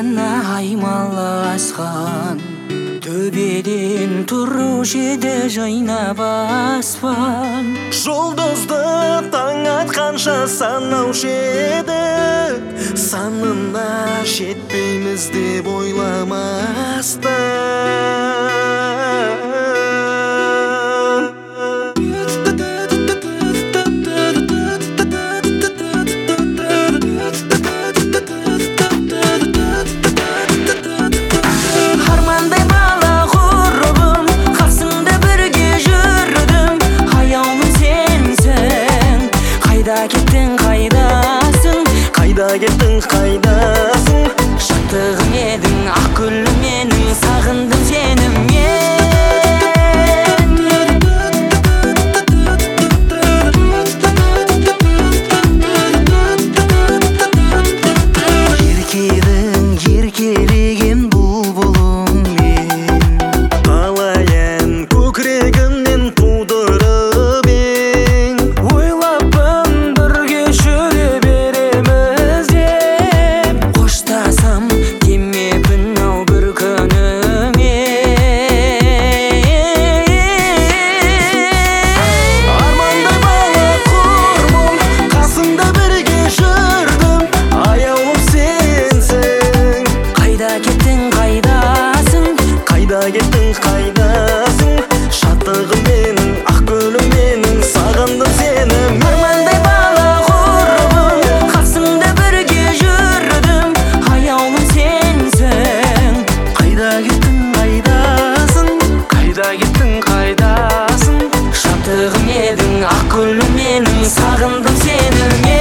гана аймалы асқан, төбеден тұрушыды жайнап аспан. Жұлдызды таң атқанша санаушы едік, санына жетпейміз деп ойламастан. Армандай бала құрбым, қасымда бірге жүрдім, аяулым сенсің. Қайда кеттің, қайдасың? Қайда кеттің, қайдасың? Шаттығым едің, ақ гүлім менің, сағындым сені мен. Еркедің еркелеген бұлбұлым мен, қалай ән көкірегімнен тудырып ең. Ойлаппын бірге жүре береміз деп, қоштасам демеппін ау бір күніме. Армандай бала құрбым, қасымда бірге жүрдім, аяулым сенсің. Қайда кеттің, қайдасың? Қайда кеттің, қайдасың? Шаттығым менің, ақ гүлім менің, сағындым сені мен. Армандай бала құрбым, қасымда бірге жүрдім, аяулым сенсің. Қайда кеттің, қайдасың? Қайда кеттің, қайдасың? Шаттығым едің, ақ гүлім менің, сағындым сені мен.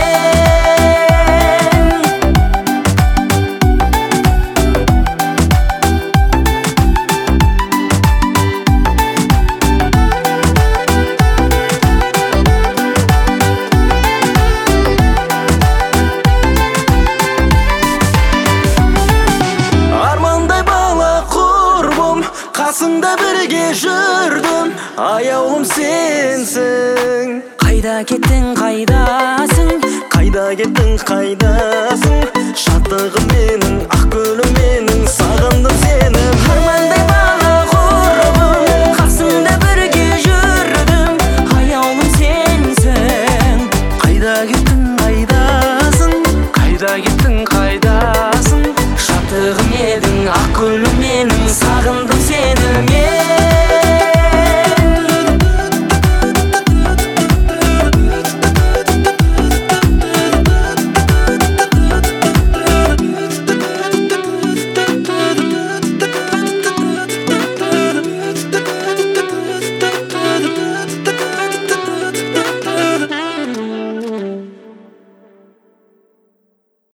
Армандай бала құрбым, қасымда бірге жүрдім, аяулым сенсің. Қайда кеттің, қайдасың? Қайда кеттің, қайдасың? Шаттығым менің, ақ гүлім менің, сағындым сені мен. Армандай